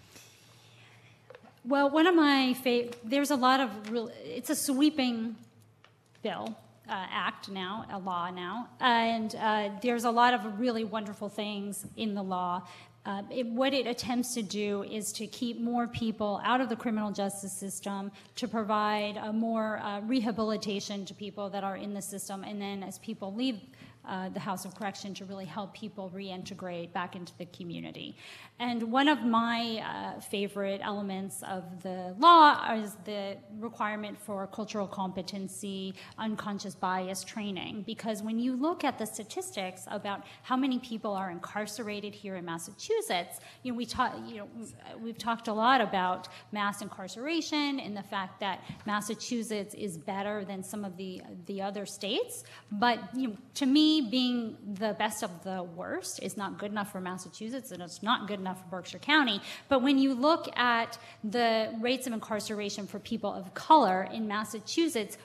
Well, one of my there's a lot of it's a sweeping bill. Act now, a law now, and there's a lot of really wonderful things in the law. What it attempts to do is to keep more people out of the criminal justice system, to provide more rehabilitation to people that are in the system, and then as people leave the House of Correction to really help people reintegrate back into the community. And one of my favorite elements of the law is the requirement for cultural competency, unconscious bias training. Because when you look at the statistics about how many people are incarcerated here in Massachusetts, we've talked a lot about mass incarceration and the fact that Massachusetts is better than some of the other states. But to me, being the best of the worst is not good enough for Massachusetts, and it's not good enough for Berkshire County. But when you look at the rates of incarceration for people of color in Massachusetts,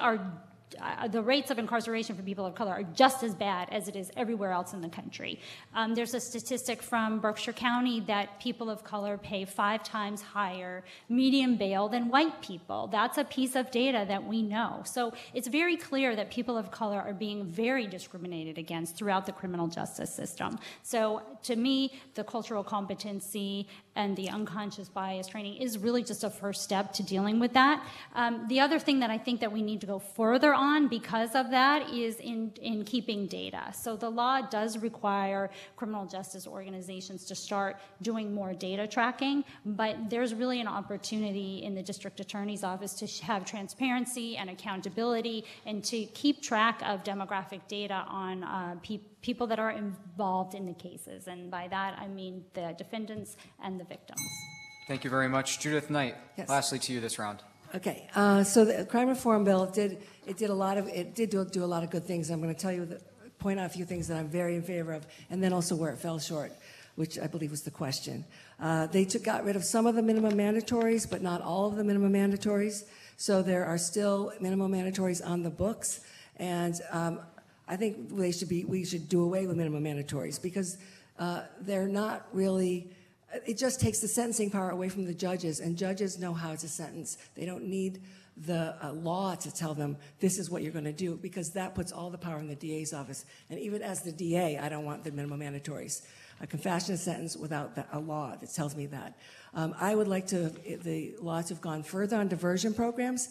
the rates of incarceration for people of color are just as bad as it is everywhere else in the country. There's a statistic from Berkshire County that people of color pay 5 times higher median bail than white people. That's a piece of data that we know. So it's very clear that people of color are being very discriminated against throughout the criminal justice system. So to me, the cultural competency and the unconscious bias training is really just a first step to dealing with that. The other thing that I think that we need to go further on because of that is in keeping data. So the law does require criminal justice organizations to start doing more data tracking, but there's really an opportunity in the district attorney's office to have transparency and accountability and to keep track of demographic data on people that are involved in the cases. And by that, I mean the defendants and the victims.
Thank you very much. Judith Knight,
Yes.
lastly to you this round.
Okay, so the crime reform bill did do a lot of good things. I'm going to tell you, point out a few things that I'm very in favor of, and then also where it fell short, which I believe was the question. They got rid of some of the minimum mandatories, but not all of the minimum mandatories. So there are still minimum mandatories on the books, and I think we should do away with minimum mandatories because they're not really. It just takes the sentencing power away from the judges, and judges know how to sentence. They don't need the law to tell them this is what you're going to do, because that puts all the power in the DA's office. And even as the DA, I don't want the minimum mandatories. A compassionate sentence without a law that tells me that. I would like the law to have gone further on diversion programs.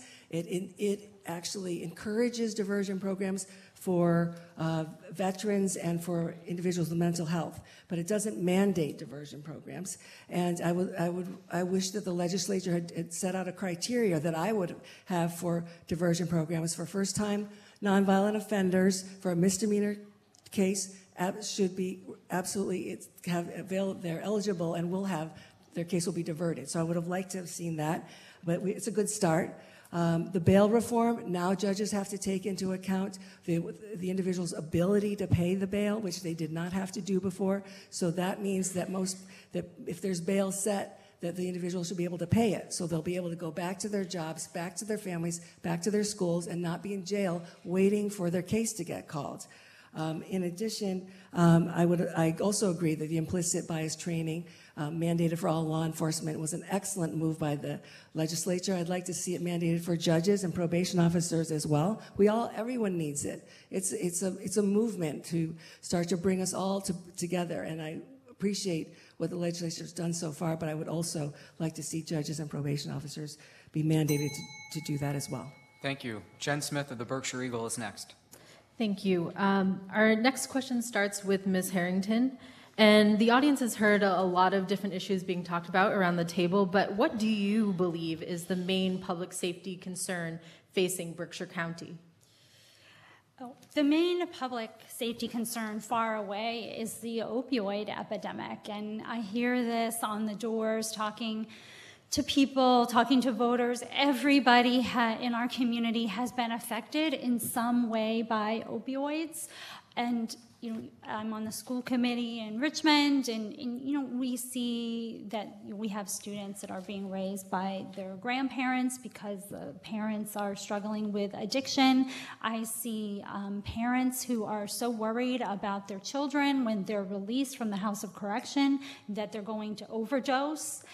It actually encourages diversion programs for veterans and for individuals with mental health, but it doesn't mandate diversion programs. And I wish that the legislature had set out a criteria that I would have for diversion programs for first-time nonviolent offenders for a misdemeanor case. Should be absolutely they're eligible and their case will be diverted. So I would have liked to have seen that, but it's a good start. The bail reform, now judges have to take into account the individual's ability to pay the bail, which they did not have to do before. So that means that if there's bail set, that the individual should be able to pay it. So they'll be able to go back to their jobs, back to their families, back to their schools, and not be in jail waiting for their case to get called. In addition, I also agree that the implicit bias training mandated for all law enforcement was an excellent move by the legislature. I'd like to see it mandated for judges and probation officers as well. Everyone needs it. It's a movement to start to bring us all together, and I appreciate what the legislature has done so far, but I would also like to see judges and probation officers be mandated to do that as well.
Thank you. Jen Smith of the Berkshire Eagle is next.
Thank you. Our next question starts with Ms. Harrington. And the audience has heard a lot of different issues being talked about around the table, but what do you believe is the main public safety concern facing Berkshire County?
The main public safety concern far away is the opioid epidemic. And I hear this on the doors, talking to people, talking to voters. Everybody in our community has been affected in some way by opioids. And I'm on the school committee in Richmond, and we see that we have students that are being raised by their grandparents because the parents are struggling with addiction. I see parents who are so worried about their children when they're released from the House of Correction that they're going to overdose.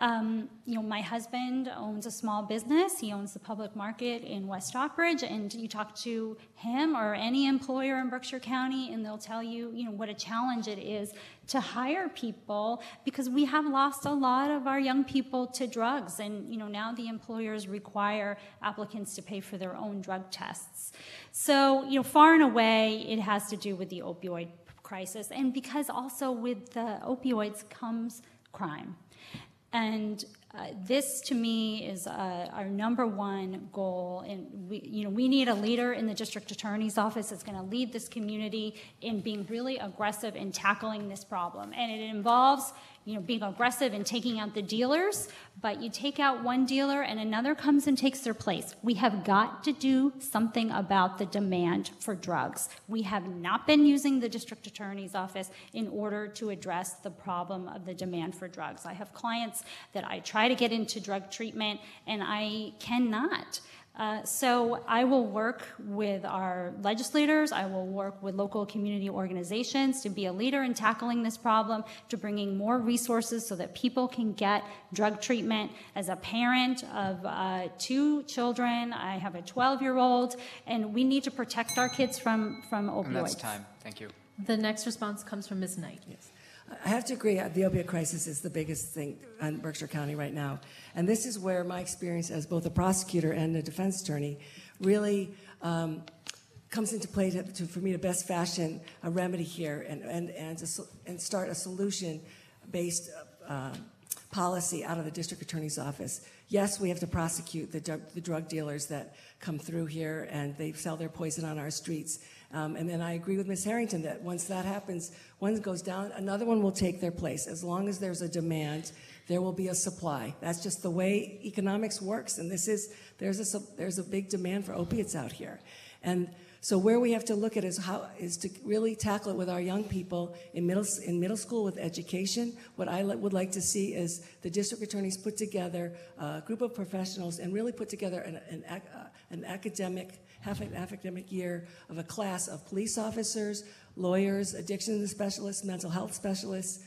My husband owns a small business. He owns the public market in West Stockbridge, and you talk to him or any employer in Berkshire County, and they'll tell you, what a challenge it is to hire people because we have lost a lot of our young people to drugs, and now the employers require applicants to pay for their own drug tests. So, far and away, it has to do with the opioid crisis, and because also with the opioids comes crime. And this, to me, is our number one goal. And we need a leader in the district attorney's office that's going to lead this community in being really aggressive in tackling this problem. And it involves, being aggressive in taking out the dealers. But you take out one dealer and another comes and takes their place. We have got to do something about the demand for drugs. We have not been using the district attorney's office in order to address the problem of the demand for drugs. I have clients that I try to get into drug treatment and I cannot. So I will work with our legislators, I will work with local community organizations to be a leader in tackling this problem, to bringing more resources so that people can get drug treatment. As a parent of 2 children, I have a 12-year-old, and we need to protect our kids from opioids.
And that's time. Thank you.
The next response comes from Ms. Knight.
Yes. I have to agree, the opioid crisis is the biggest thing in Berkshire County right now. And this is where my experience as both a prosecutor and a defense attorney really comes into play for me to best fashion a remedy here and start a solution-based policy out of the district attorney's office. Yes, we have to prosecute the drug dealers that come through here and they sell their poison on our streets. And then I agree with Ms. Harrington that once that happens, one goes down, another one will take their place. As long as there's a demand, there will be a supply. That's just the way economics works. And there's a big demand for opiates out here. And so where we have to look at is to really tackle it with our young people in middle school with education. What I would like to see is the district attorneys put together a group of professionals and really put together an academic year of a class of police officers, lawyers, addiction specialists, mental health specialists,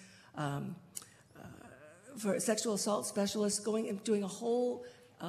for sexual assault specialists, going and doing a whole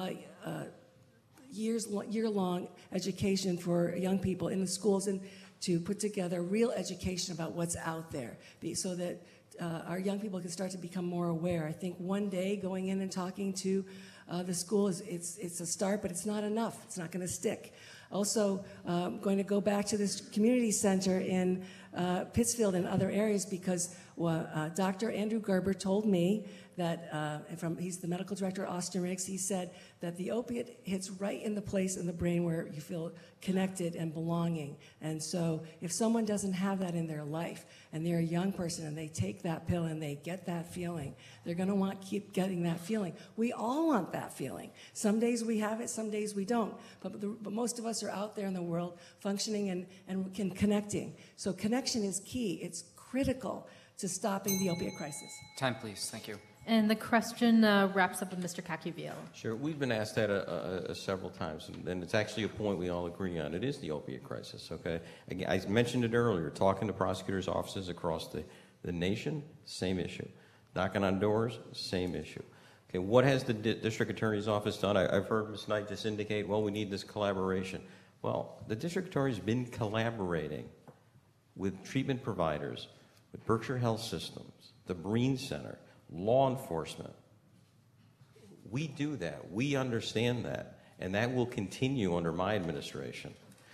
year-long education for young people in the schools and to put together real education about what's out there so that our young people can start to become more aware. I think one day going in and talking to the school it's a start, but it's not enough. It's not going to stick. Also, I'm going to go back to this community center in Pittsfield and other areas because Dr. Andrew Gerber told me that, he's the medical director at Austin Riggs, he said that the opiate hits right in the place in the brain where you feel connected and belonging. And so if someone doesn't have that in their life and they're a young person and they take that pill and they get that feeling, they're going to want to keep getting that feeling. We all want that feeling. Some days we have it, some days we don't. But most of us are out there in the world functioning and connecting. So connection is key. It's critical to stopping the opiate crisis.
Time, please. Thank you.
And the question wraps up with Mr. Cacuviello.
Sure. We've been asked that several times, and it's actually a point we all agree on. It is the opiate crisis, okay? Again, I mentioned it earlier, talking to prosecutors' offices across the nation, same issue. Knocking on doors, same issue. Okay, what has the district attorney's office done? I've heard Ms. Knight just indicate, well, we need this collaboration. Well, the district attorney's been collaborating with treatment providers, with Berkshire Health Systems, the Breen Center, law enforcement. We do that. We understand that. And that will continue under my administration.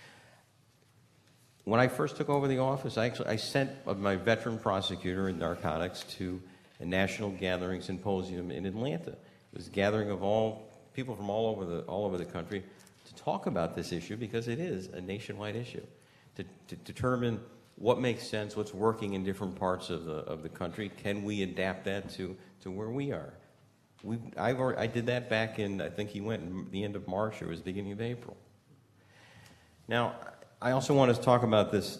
When I first took over the office, I sent my veteran prosecutor in narcotics to a national gathering symposium in Atlanta. It was a gathering of people from all over the country to talk about this issue because it is a nationwide issue. To determine what makes sense, what's working in different parts of the country. Can we adapt that to where we are? I did that back in, I think he went in the end of March or it was the beginning of April. Now, I also want to talk about this.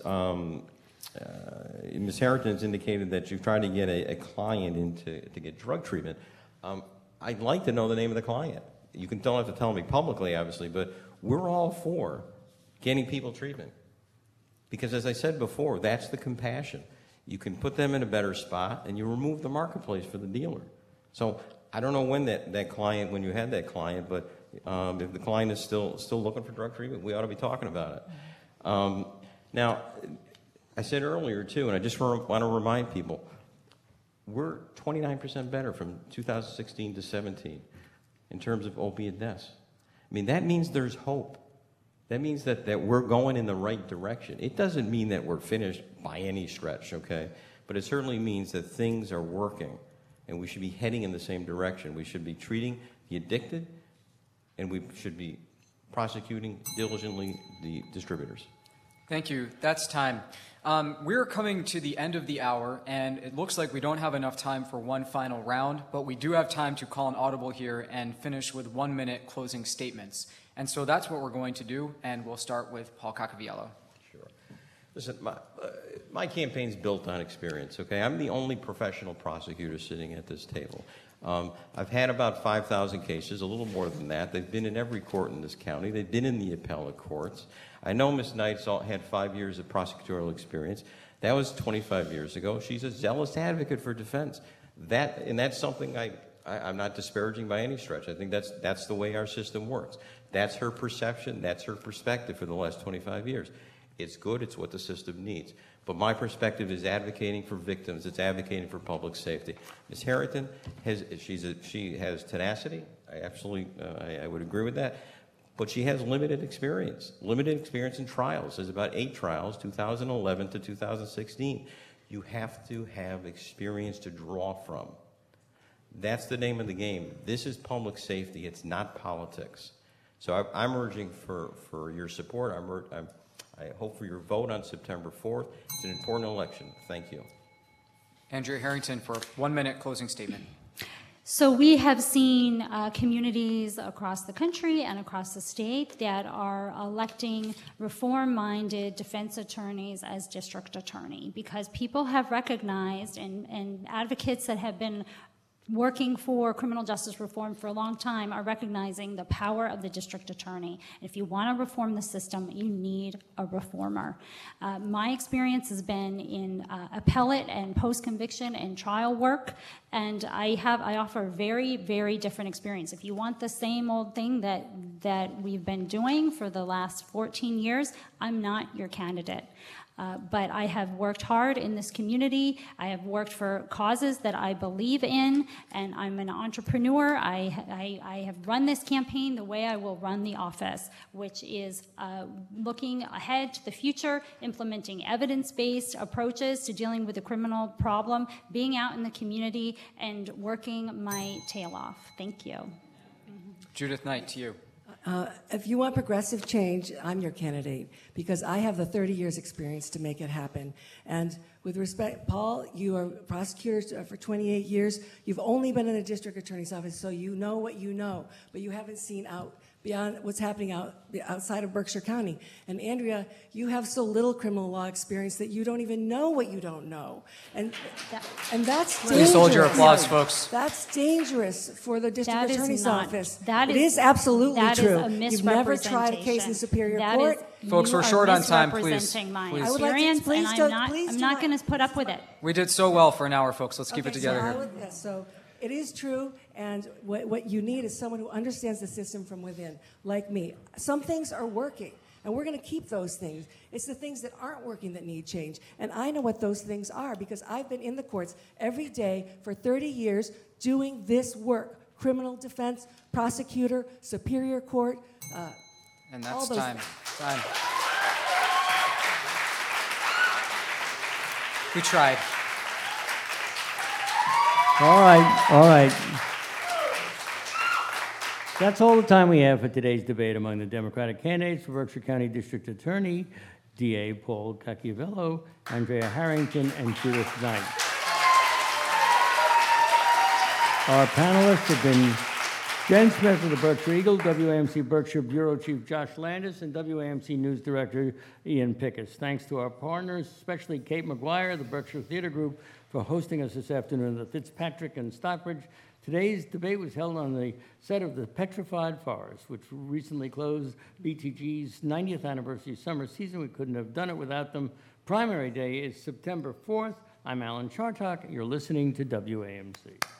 Ms. Harrington has indicated that you've tried to get a client in to get drug treatment. I'd like to know the name of the client. You don't have to tell me publicly, obviously, but we're all for getting people treatment. Because as I said before, that's the compassion. You can put them in a better spot and you remove the marketplace for the dealer. So I don't know when when you had that client, but if the client is still looking for drug treatment, we ought to be talking about it. Now, I said earlier, too, and I just want to remind people, we're 29% better from 2016 to 17 in terms of opiate deaths. I mean, that means there's hope. That means that we're going in the right direction. It doesn't mean that we're finished by any stretch, okay? But it certainly means that things are working, and we should be heading in the same direction. We should be treating the addicted, and we should be prosecuting diligently the distributors.
Thank you. That's time. We're coming to the end of the hour, and it looks like we don't have enough time for one final round, but we do have time to call an audible here and finish with 1-minute closing statements. And so that's what we're going to do, and we'll start with Paul Cacaviello.
Sure. Listen, my campaign's built on experience, okay? I'm the only professional prosecutor sitting at this table. I've had about 5,000 cases, a little more than that. They've been in every court in this county. They've been in the appellate courts. I know Ms. Knight's had 5 years of prosecutorial experience. That was 25 years ago. She's a zealous advocate for defense. That's something I'm not disparaging by any stretch. I think that's the way our system works. That's her perception. That's her perspective for the last 25 years. It's good. It's what the system needs. But my perspective is advocating for victims. It's advocating for public safety. Ms. Harrington she has tenacity. I absolutely I would agree with that. But she has limited experience in trials. There's about 8 trials, 2011 to 2016. You have to have experience to draw from. That's the name of the game. This is public safety. It's not politics. So I'm urging for your support. I hope for your vote on September 4th. It's an important election. Thank you.
Andrea Harrington for a 1-minute closing statement.
So we have seen communities across the country and across the state that are electing reform-minded defense attorneys as district attorney because people have recognized and advocates that have been working for criminal justice reform for a long time are recognizing the power of the district attorney. If you want to reform the system, you need a reformer. My experience has been in appellate and post-conviction and trial work, and I offer a very, very different experience. If you want the same old thing that we've been doing for the last 14 years, I'm not your candidate. But I have worked hard in this community. I have worked for causes that I believe in, and I'm an entrepreneur. I have run this campaign the way I will run the office, which is looking ahead to the future, implementing evidence-based approaches to dealing with the criminal problem, being out in the community, and working my tail off. Thank you.
Judith Knight, to you.
If you want progressive change, I'm your candidate because I have the 30 years experience to make it happen. And with respect, Paul, you are prosecutor for 28 years. You've only been in the district attorney's office, so you know what you know, but you haven't seen out beyond what's happening outside of Berkshire County. And Andrea, you have so little criminal law experience that you don't even know what you don't know. And that's dangerous.
Please hold your applause, folks.
That's dangerous for the district attorney's office.
It
is absolutely true.
That is a
You've never tried a case in Superior Court.
Folks, we're short on time, please.
My
Please.
experience, I'm not going to put up with it.
We did so well for an hour, folks. Let's keep it together here.
So it is true, and what you need is someone who understands the system from within, like me. Some things are working, and we're going to keep those things. It's the things that aren't working that need change, and I know what those things are because I've been in the courts every day for 30 years doing this work, criminal defense, prosecutor, Superior Court,
and that's time. Time. We tried.
All right. That's all the time we have for today's debate among the Democratic candidates for Berkshire County District Attorney, DA Paul Cacaviello, Andrea Harrington, and Judith Knight. Our panelists have been Jen Smith of the Berkshire Eagle, WAMC Berkshire Bureau Chief Josh Landis, and WAMC News Director Ian Pickus. Thanks to our partners, especially Kate McGuire, the Berkshire Theater Group, for hosting us this afternoon at the Fitzpatrick in Stockbridge. Today's debate was held on the set of The Petrified Forest, which recently closed BTG's 90th anniversary summer season. We couldn't have done it without them. Primary day is September 4th. I'm Alan Chartock. You're listening to WAMC.